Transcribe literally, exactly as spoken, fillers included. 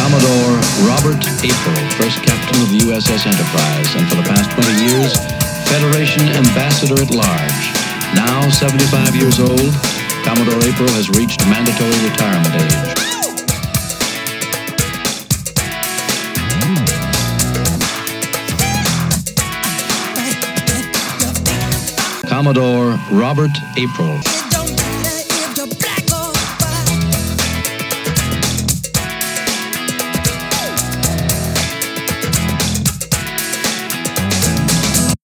Commodore Robert April, first captain of the U S S Enterprise, and for the past twenty years, Federation Ambassador at Large. Now seventy-five years old, Commodore April has reached mandatory retirement age. Commodore Robert April.